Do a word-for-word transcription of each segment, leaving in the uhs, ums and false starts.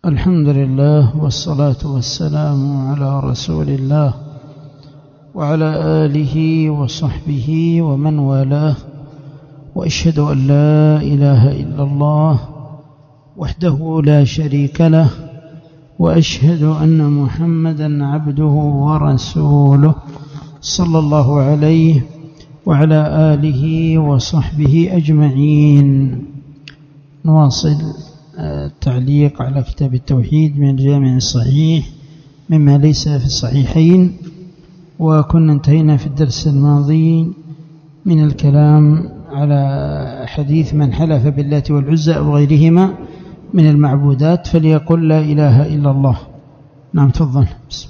الحمد لله والصلاة والسلام على رسول الله وعلى آله وصحبه ومن والاه، وأشهد أن لا إله إلا الله وحده لا شريك له، وأشهد أن محمدا عبده ورسوله صلى الله عليه وعلى آله وصحبه أجمعين. نواصل التعليق على كتاب التوحيد من الجامع الصحيح مما ليس في الصحيحين، وكنا انتهينا في الدرس الماضي من الكلام على حديث من حلف باللات والعزى أو غيرهما من المعبودات فليقل لا إله إلا الله. نعم تفضل.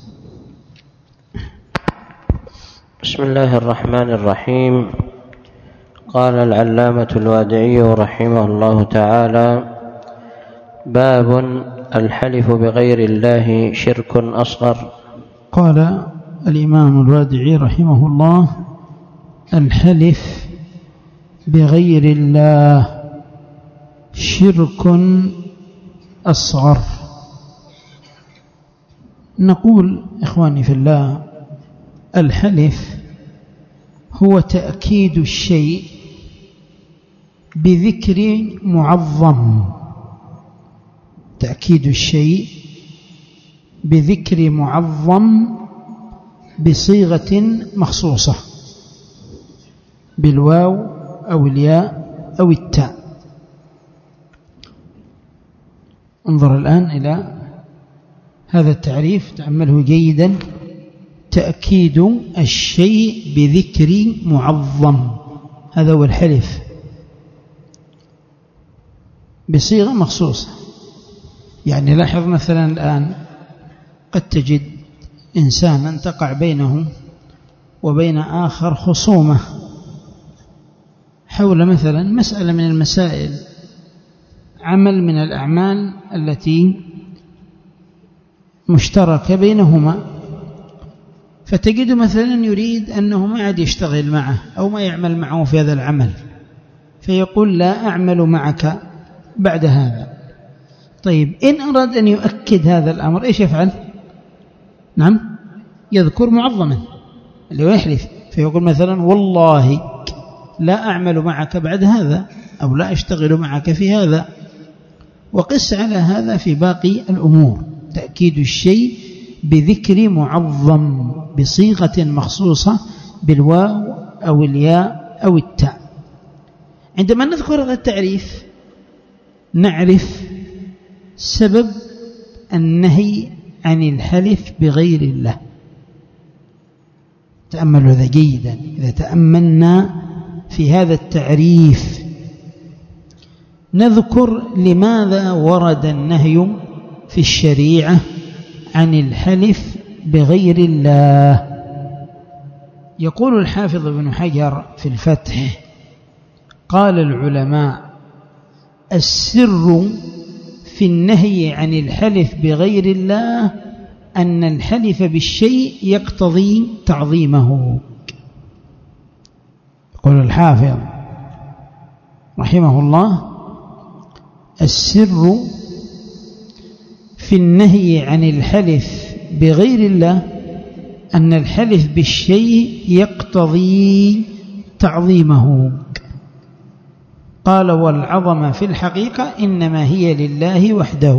بسم الله الرحمن الرحيم. قال العلامة الوادعي رحمه الله تعالى: باب الحلف بغير الله شرك أصغر. قال الإمام الوادعي رحمه الله: الحلف بغير الله شرك أصغر. نقول إخواني في الله، الحلف هو تأكيد الشيء بذكر معظم، تأكيد الشيء بذكر معظم بصيغة مخصوصة بالواو أو الياء أو التاء. انظر الآن إلى هذا التعريف، تأمله جيدا: تأكيد الشيء بذكر معظم، هذا هو الحلف بصيغة مخصوصة. يعني لاحظ مثلا الآن قد تجد إنسانا تقع بينه وبين آخر خصومة حول مثلا مسألة من المسائل، عمل من الأعمال التي مشتركة بينهما، فتجد مثلا يريد أنه ما عاد يشتغل معه أو ما يعمل معه في هذا العمل، فيقول: لا أعمل معك بعد هذا. طيب، إن أراد أن يؤكد هذا الأمر إيش يفعل؟ نعم، يذكر معظما اللي هو يحلف، فيقول مثلا: والله لا أعمل معك بعد هذا، أو لا أشتغل معك في هذا. وقس على هذا في باقي الأمور، تأكيد الشيء بذكر معظم بصيغة مخصوصة بالواو أو الياء أو التاء. عندما نذكر هذا التعريف نعرف سبب النهي عن الحلف بغير الله. تأملوا هذا جيدا. إذا تأملنا في هذا التعريف نذكر لماذا ورد النهي في الشريعة عن الحلف بغير الله. يقول الحافظ ابن حجر في الفتح: قال العلماء: السر في النهي عن الحلف بغير الله أن الحلف بالشيء يقتضي تعظيمه. يقول الحافظ رحمه الله: السر في النهي عن الحلف بغير الله أن الحلف بالشيء يقتضي تعظيمه. قال: والعظمة في الحقيقة إنما هي لله وحده.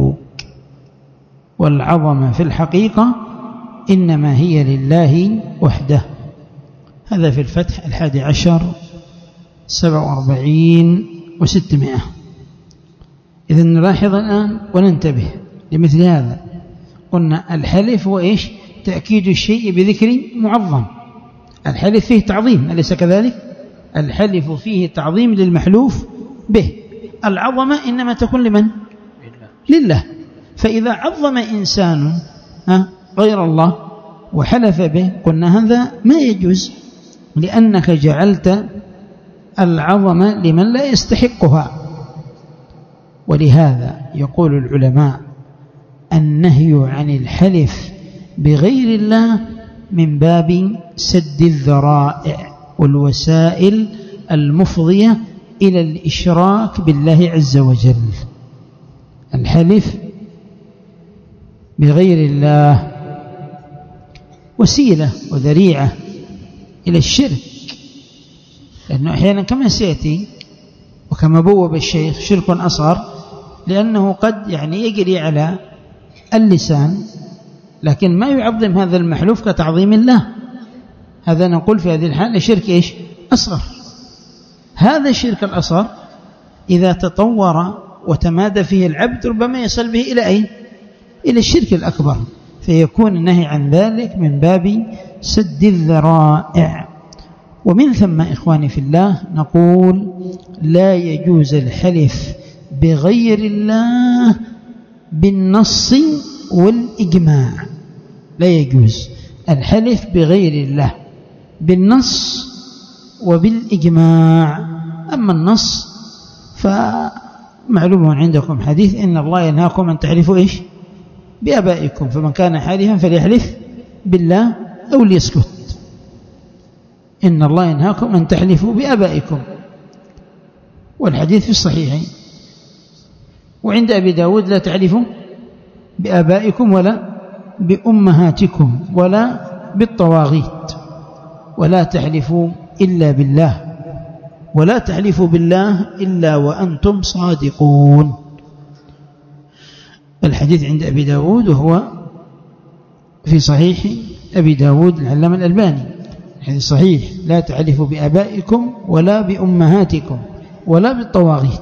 والعظمة في الحقيقة إنما هي لله وحده. هذا في الفتح الحادي عشر سبع وأربعين وستمائة. إذن نلاحظ الآن وننتبه لمثل هذا. قلنا الحلف هو إيش؟ تأكيد الشيء بذكر معظم. الحلف فيه تعظيم، أليس كذلك؟ الحلف فيه تعظيم للمحلوف به. العظمة إنما تكون لمن؟ لله. فإذا عظم إنسان غير الله وحلف به قلنا هذا ما يجوز، لأنك جعلت العظمة لمن لا يستحقها. ولهذا يقول العلماء: النهي عن الحلف بغير الله من باب سد الذرائع والوسائل المفضية إلى الإشراك بالله عز وجل. الحلف بغير الله وسيلة وذريعة إلى الشرك، لأنه أحيانا كما سيأتي وكما بوب الشيخ شرك أصغر، لأنه قد يعني يجري على اللسان لكن ما يعظم هذا المحلوف كتعظيم الله، هذا نقول في هذه الحالة شرك إيش؟ أصغر. هذا الشرك الأصغر إذا تطور وتمادى فيه العبد ربما يصل به إلى أين؟ إلى الشرك الأكبر، فيكون النهي عن ذلك من باب سد الذرائع. ومن ثم إخواني في الله نقول لا يجوز الحلف بغير الله بالنص والإجماع، لا يجوز الحلف بغير الله بالنص وبالإجماع. أما النص فمعلوم عندكم حديث إن الله ينهاكم أن تحلفوا إيش؟ بآبائكم، فمن كان حالفا فليحلف بالله أو ليسكت. إن الله ينهاكم أن تحلفوا بآبائكم، والحديث في الصحيحين. وعند أبي داود لا تحلفوا بآبائكم ولا بأمهاتكم ولا بالطواغيت، ولا تحلفوا إلا بالله، ولا تحلفوا بالله إلا وأنتم صادقون. الحديث عند أبي داود وهو في صحيح أبي داود العلامة الألباني، الحديث صحيح: لا تحلفوا بآبائكم ولا بأمهاتكم ولا بالطواغيت،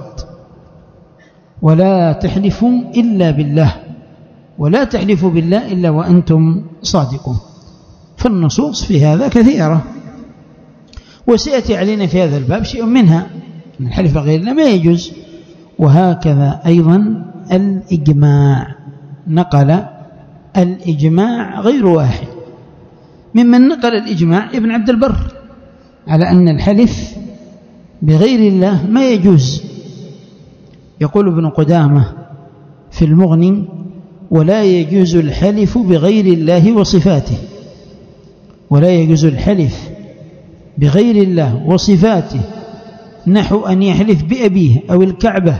ولا تحلفوا إلا بالله، ولا تحلفوا بالله إلا وأنتم صادقون. فالنصوص في هذا كثيرة، وسيأتي علينا في هذا الباب شيء منها من الحلف بغير الله ما يجوز. وهكذا أيضا الإجماع، نقل الإجماع غير واحد. ممن نقل الإجماع ابن عبد البر على أن الحلف بغير الله ما يجوز. يقول ابن قدامة في المغني: ولا يجوز الحلف بغير الله وصفاته، ولا يجوز الحلف بغير الله وصفاته، نحو أن يحلف بأبيه أو الكعبة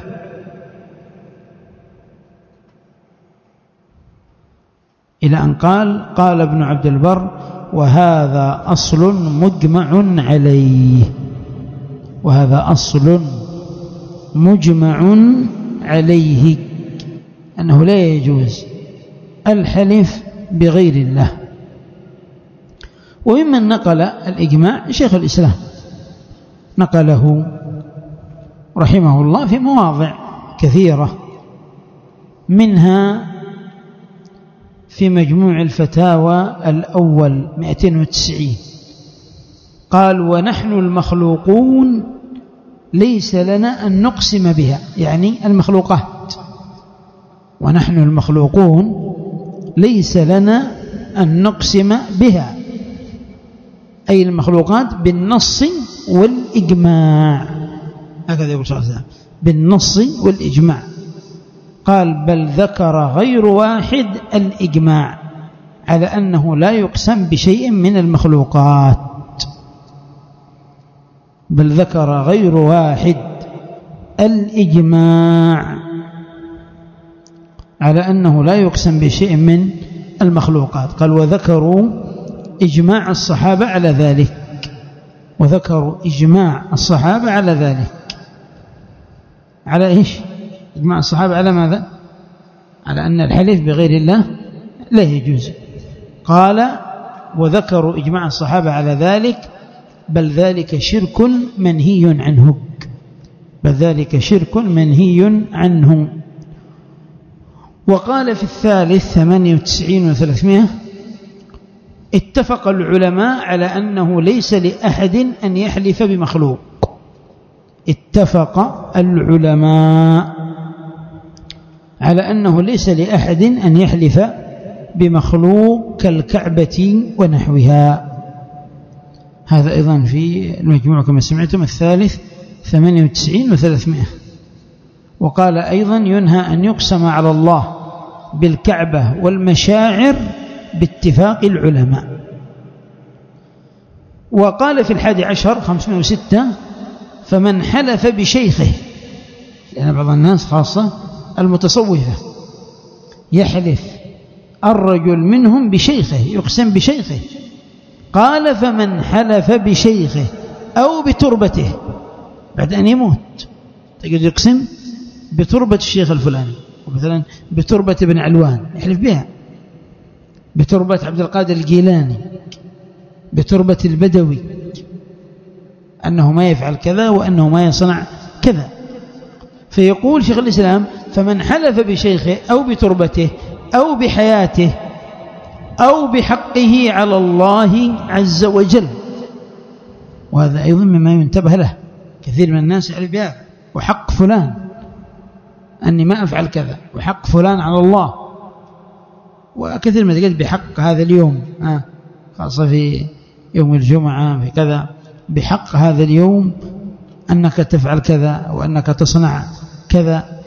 إلى أن قال قال ابن عبد البر: وهذا أصل مجمع عليه، وهذا أصل مجمع عليه، أنه لا يجوز الحلف بغير الله. وممن نقل الإجماع شيخ الإسلام، نقله رحمه الله في مواضع كثيرة، منها في مجموع الفتاوى الأول مئتين وتسعين قال: ونحن المخلوقون ليس لنا أن نقسم بها، يعني المخلوقات، ونحن المخلوقون ليس لنا أن نقسم بها، أي المخلوقات بالنص والإجماع. هكذا يقول صلى الله عليه وسلم: بالنص والإجماع. قال: بل ذكر غير واحد الإجماع على أنه لا يقسم بشيء من المخلوقات، بل ذكر غير واحد الإجماع على أنه لا يقسم بشيء من المخلوقات. قال: وذكروا إجماع الصحابة على ذلك، وذكروا إجماع الصحابة على ذلك. على إيش؟ إجماع الصحابة على ماذا؟ على أن الحلف بغير الله لا يجوز. قال: وذكروا إجماع الصحابة على ذلك، بل ذلك شرك منهي عنه، بل ذلك شرك منهي عنه. وقال في الثالث ثمانية وتسعين وثلاثمائة: اتفق العلماء على أنه ليس لأحد أن يحلف بمخلوق. اتفق العلماء على أنه ليس لأحد أن يحلف بمخلوق كالكعبة ونحوها. هذا أيضا في المجموع كما سمعتم الثالث ثمانية وتسعين وثلاثمائة. وقال أيضا: ينهى أن يقسم على الله بالكعبة والمشاعر باتفاق العلماء. وقال في الحادي عشر خمسمائة وستة: فمن حلف بشيخه، لأن بعض الناس خاصة المتصوفة يحلف الرجل منهم بشيخه، يقسم بشيخه. قال فمن حلف بشيخه أو بتربته بعد أن يموت، تجد يقسم بتربة الشيخ الفلاني، ومثلا بتربة ابن علوان يحلف بها، بتربة عبد القادر الجيلاني، بتربة البدوي، أنه ما يفعل كذا وأنه ما يصنع كذا. فيقول شيخ الإسلام فمن حلف بشيخه أو بتربته أو بحياته أو بحقه على الله عز وجل، وهذا أيضا مما ينتبه له، كثير من الناس يحلف بها وحق فلان أني ما أفعل كذا، وحق فلان على الله، وكثير من تقول بحق هذا اليوم، خاصة في يوم الجمعة في كذا، بحق هذا اليوم أنك تفعل كذا وأنك تصنع كذا.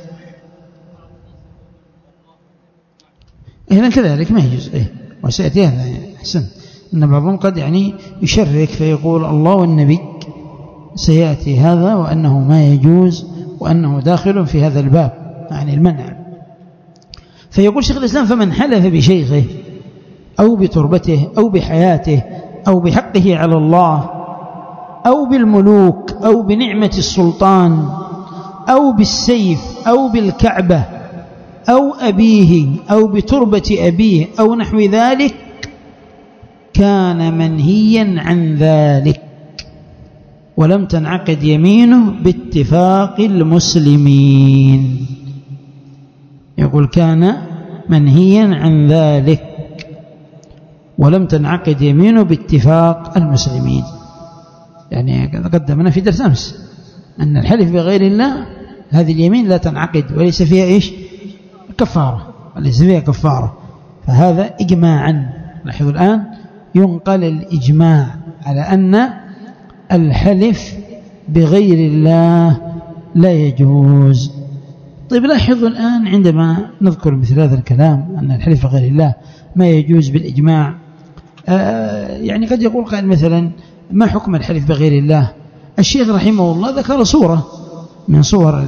إذن كذلك ما يجوز. إيه وسيأتي هذا يعني أحسن أن بعضهم قد يعني يشرك فيقول الله والنبي، سيأتي هذا وأنه ما يجوز وأنه داخل في هذا الباب، يعني المنع. فيقول شيخ الإسلام فمن حلف بشيخه أو بتربته أو بحياته أو بحقه على الله أو بالملوك أو بنعمة السلطان أو بالسيف أو بالكعبة أو أبيه أو بتربة أبيه أو نحو ذلك كان منهيا عن ذلك ولم تنعقد يمينه باتفاق المسلمين. يقول كان منهيا عن ذلك ولم تنعقد يمينه باتفاق المسلمين. يعني قدمنا في درس أمس أن الحلف بغير الله هذه اليمين لا تنعقد وليس فيها إيش كفارة، وليس فيها كفارة. فهذا إجماعا، لاحظوا الآن ينقل الإجماع على أن الحلف بغير الله لا يجوز. طيب لاحظوا الآن عندما نذكر مثل هذا الكلام أن الحلف بغير الله ما يجوز بالإجماع، آه يعني قد يقول قائل مثلا ما حكم الحلف بغير الله؟ الشيخ رحمه الله ذكر صورة من صور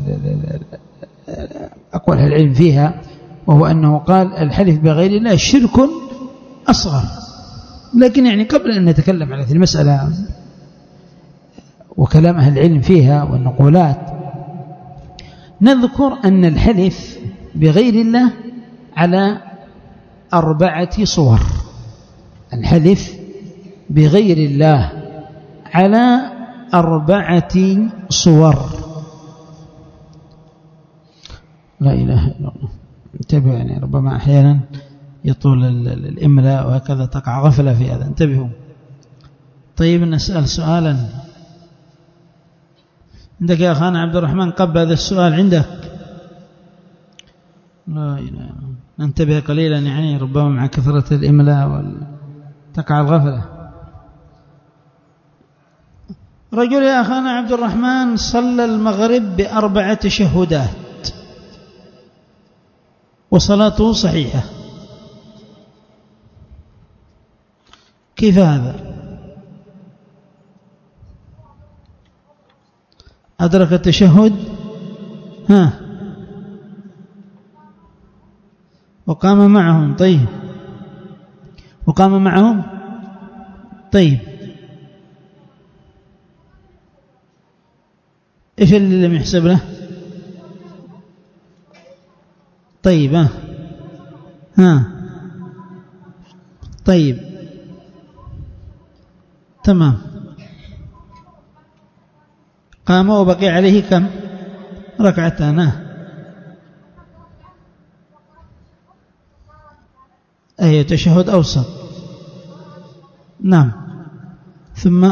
أقوال العلم فيها، وهو أنه قال الحلف بغير الله شرك أصغر. لكن يعني قبل أن نتكلم على هذه المسألة وكلام أهل العلم فيها والنقولات، نذكر أن الحلف بغير الله على أربعة صور. الحلف بغير الله على أربعة صور. لا إله إلا الله. انتبهوا، يعني ربما أحيانا يطول الإملاء وهكذا تقع غفلة في هذا، انتبهوا. طيب نسأل سؤالا. عندك يا أخانا عبد الرحمن قبل هذا السؤال عندك؟ لا إله. ننتبه قليلا، يعني ربما مع كثرة الإملاء تقع الغفلة. رجل يا أخانا عبد الرحمن صلى المغرب بأربع تشهدات وصلاته صحيحة، كيف هذا؟ أدرك التشهد ها وقام معهم. طيب وقام معهم. طيب إيش اللي لم يحسب له؟ طيب ها ها طيب تمام. قام وبقي عليه كم ركعتان؟ أي تشهد أوسط. نعم. ثم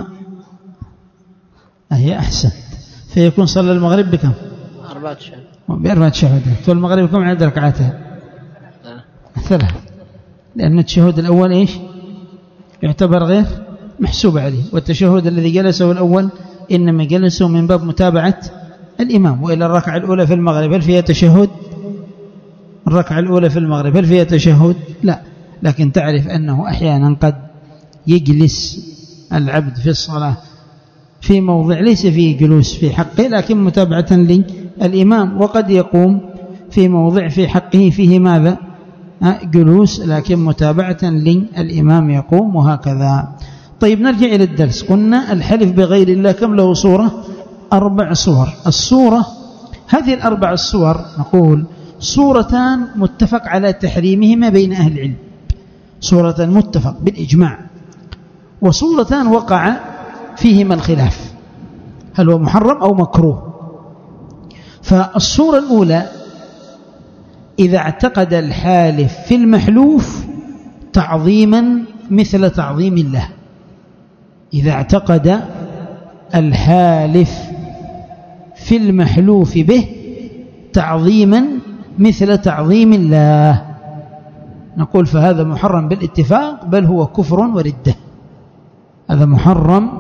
أي أحسن. فيكون صلى المغرب بكم؟ أربعة شهود. بأربعة شهودات. والمغرب كم عدد ركعتها؟ ثلاث. لأن التشهد الأول إيش يعتبر غير محسوب عليه، والتشهد الذي جلسه الأول إنما جلسه من باب متابعة الإمام. وإلى الركعة الأولى في المغرب هل فيها تشهد؟ الركعة الأولى في المغرب هل فيها تشهد؟ لا. لكن تعرف أنه أحيانا قد يجلس العبد في الصلاة في موضع ليس فيه جلوس في حقه لكن متابعة للإمام، وقد يقوم في موضع في حقه فيه ماذا؟ جلوس لكن متابعة للإمام يقوم وهكذا. طيب نرجع إلى الدرس. قلنا الحلف بغير الله كم له صورة؟ أربع صور. الصورة هذه الأربع الصور نقول صورتان متفق على تحريمهما بين أهل العلم، صورة متفق بالإجماع، وصورتان وقع فيهما الخلاف هل هو محرم أو مكروه. فالصورة الأولى إذا اعتقد الحالف في المحلوف تعظيما مثل تعظيم الله، إذا اعتقد الحالف في المحلوف به تعظيما مثل تعظيم الله نقول فهذا محرم بالاتفاق، بل هو كفر وردة. هذا محرم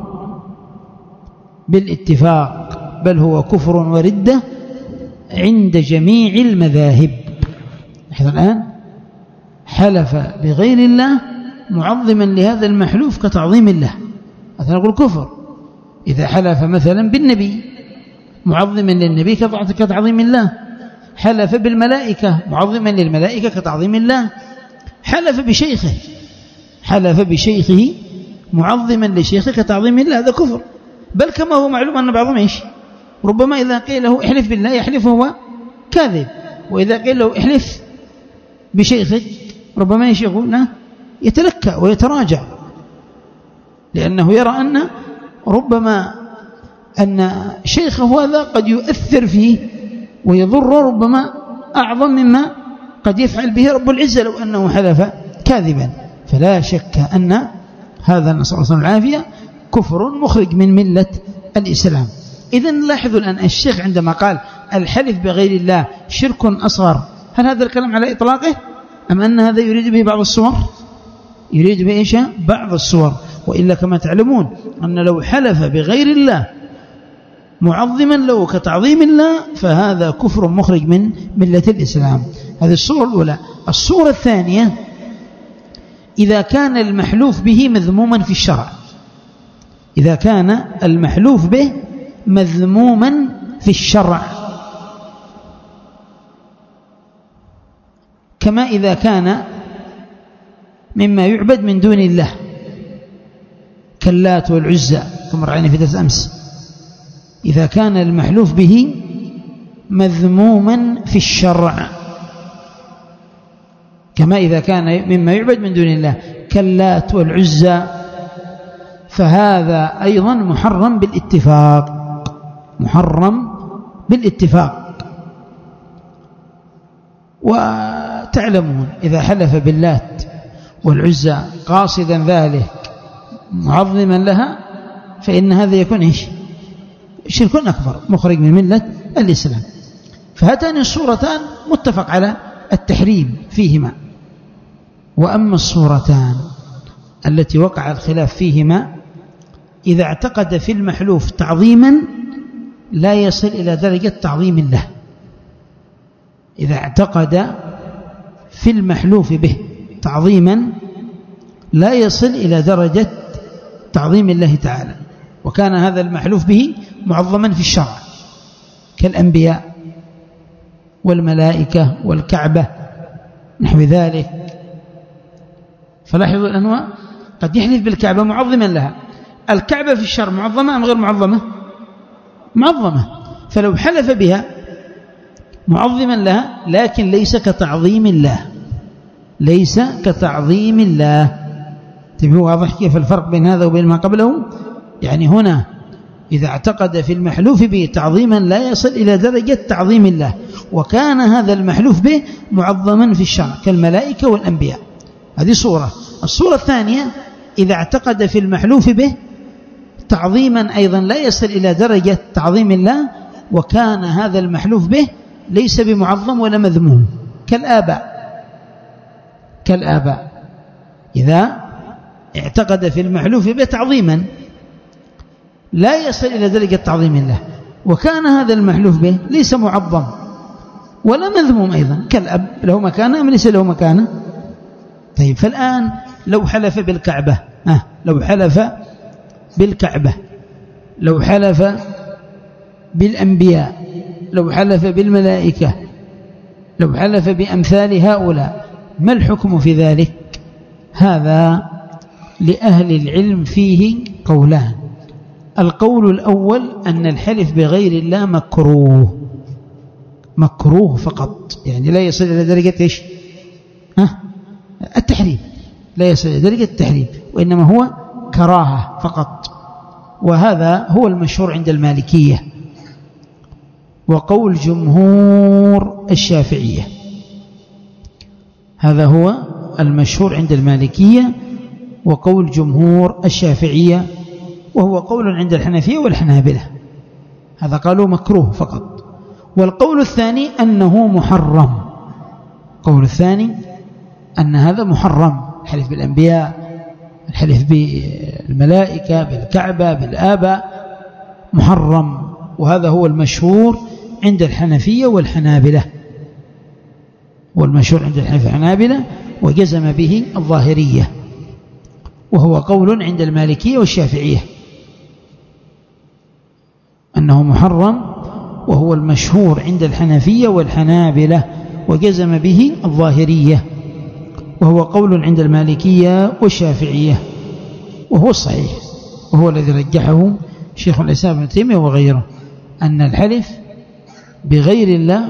بالاتفاق بل هو كفر وردة عند جميع المذاهب. نحن الآن حلف بغير الله معظما لهذا المحلوف كتعظيم الله، هذا نقول كفر. إذا حلف مثلا بالنبي معظما للنبي كتعظيم الله، حلف بالملائكة معظما للملائكة كتعظيم الله، حلف بشيخه حلف بشيخه معظما لشيخه كتعظيم الله، هذا كفر. بل كما هو معلوم أن بعضهم إيش ربما إذا قيل له احلف بالله يحلف هو كاذب، وإذا قيل له احلف بشيخك ربما إيش يقول لا يتلكأ ويتراجع، لأنه يرى أن ربما أن شيخه هذا قد يؤثر فيه ويضر ربما أعظم مما قد يفعل به رب العزة لو أنه حلف كاذبا. فلا شك أن هذا نسأل الله العافية كفر مخرج من ملة الإسلام. إذن لاحظوا الآن الشيخ عندما قال الحلف بغير الله شرك أصغر، هل هذا الكلام على إطلاقه أم أن هذا يريد به بعض الصور؟ يريد به إيش؟ بعض الصور. وإلا كما تعلمون أن لو حلف بغير الله معظما له كتعظيم الله فهذا كفر مخرج من ملة الإسلام. هذه الصورة الأولى. الصورة الثانية إذا كان المحلوف به مذموما في الشرع، إذا كان المحلوف به مذموما في الشرع، كما إذا كان مما يعبد من دون الله كاللات والعزى كما رأينا في درس أمس، إذا كان المحلوف به مذموما في الشرع كما إذا كان مما يعبد من دون الله كاللات والعزى فهذا أيضا محرم بالاتفاق، محرم بالاتفاق. وتعلمون إذا حلف باللات والعزى قاصدا ذلك معظما لها فإن هذا يكون إيش؟ شرك أكبر مخرج من ملة الإسلام. فهاتان الصورتان متفق على التحريم فيهما. وأما الصورتان التي وقع الخلاف فيهما إذا اعتقد في المحلوف تعظيما لا يصل إلى درجة تعظيم الله، إذا اعتقد في المحلوف به تعظيما لا يصل إلى درجة تعظيم الله تعالى، وكان هذا المحلوف به معظما في الشرع كالأنبياء والملائكة والكعبة نحو ذلك. فلاحظوا الأنواع، قد يحلف بالكعبة معظما لها، الكعبة في الشرع معظمة أم غير معظمة؟ معظمة. فلو حلف بها معظما لها لكن ليس كتعظيم الله، ليس كتعظيم الله. تبقى واضح كيف الفرق بين هذا وبين ما قبله؟ يعني هنا إذا اعتقد في المحلوف به تعظيما لا يصل إلى درجة تعظيم الله، وكان هذا المحلوف به معظما في الشرع كالملائكة والأنبياء. هذه صورة. الصورة الثانية إذا اعتقد في المحلوف به تعظيما أيضا لا يصل إلى درجة تعظيم الله، وكان هذا المحلوف به ليس بمعظم ولا مذموم كالآباء كالآباء إذا اعتقد في المحلوف به تعظيما لا يصل إلى درجة تعظيم الله، وكان هذا المحلوف به ليس معظم ولا مذموم أيضا كالأب، له مكانه أم ليس له مكانه؟ طيب فالآن لو حلف بالكعبة آه لو حلف بالكعبة لو حلف بالأنبياء لو حلف بالملائكة لو حلف بأمثال هؤلاء ما الحكم في ذلك؟ هذا لأهل العلم فيه قولان. القول الأول أن الحلف بغير الله مكروه، مكروه فقط، يعني لا يصل إلى درجة إيش؟ ها؟ التحريم، لا يصل إلى درجة التحريم، وإنما هو كراهة فقط، وهذا هو المشهور عند المالكية وقول جمهور الشافعية. هذا هو المشهور عند المالكية وقول جمهور الشافعية، وهو قول عند الحنفية والحنابلة، هذا قالوا مكروه فقط. والقول الثاني أنه محرم، القول الثاني أن هذا محرم، الحلف بالأنبياء، الحلف بالملائكة، بالكعبة، بالآباء، محرم، وهذا هو المشهور عند الحنفية والحنابلة، والمشهور عند الحنفية والحنابلة، وجزم به الظاهرية، وهو قول عند المالكية والشافعية أنه محرم، وهو المشهور عند الحنفية والحنابلة، وجزم به الظاهرية، وهو قول عند المالكية والشافعية، وهو الصحيح، وهو الذي رجحه شيخ الإسلام ابن تيمية وغيره، أن الحلف بغير الله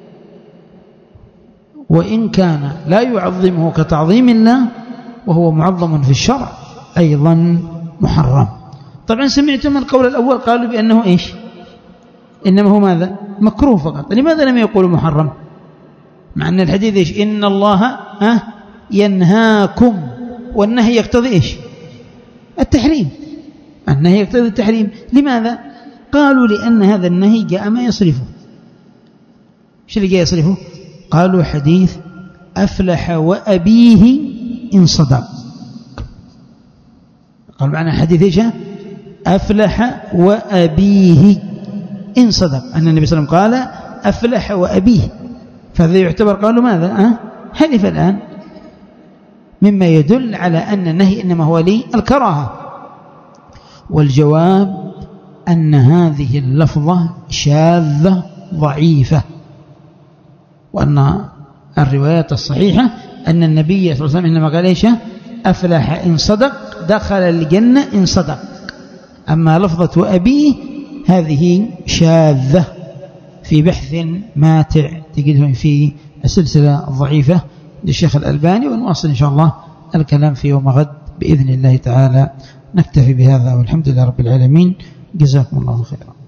وإن كان لا يعظمه كتعظيم الله وهو معظم في الشرع أيضا محرم. طبعا سمعتم القول الأول قالوا بأنه إيش؟ إنما هو ماذا؟ مكروه فقط. لماذا لم يقولوا محرم؟ مع أن الحديث إيش؟ إن الله أه ينهاكم، والنهي يقتضي إيش؟ التحريم، النهي يقتضي التحريم. لماذا؟ قالوا لأن هذا النهي جاء ما يصرفه. ايش اللي جاء يصرفه؟ قالوا حديث أفلح وأبيه إن صدق. قال معنى الحديث إيش؟ أفلح وأبيه إن صدق، أن النبي صلى الله عليه وسلم قال أفلح وأبيه، فهذا يعتبر قالوا ماذا؟ أه؟ حلف الآن، مما يدل على أن النهي إنما هو لي الكراهة. والجواب أن هذه اللفظة شاذة ضعيفة، وأن الروايات الصحيحة أن النبي صلى الله عليه وسلم إنما قال إيش؟ أفلح إن صدق، دخل الجنة إن صدق. أما لفظة وأبيه هذه شاذة في بحث ماتع تجده في السلسلة الضعيفة للشيخ الألباني، ونواصل إن شاء الله الكلام في يوم غد بإذن الله تعالى. نكتفي بهذا والحمد لله رب العالمين، جزاكم الله خيرا.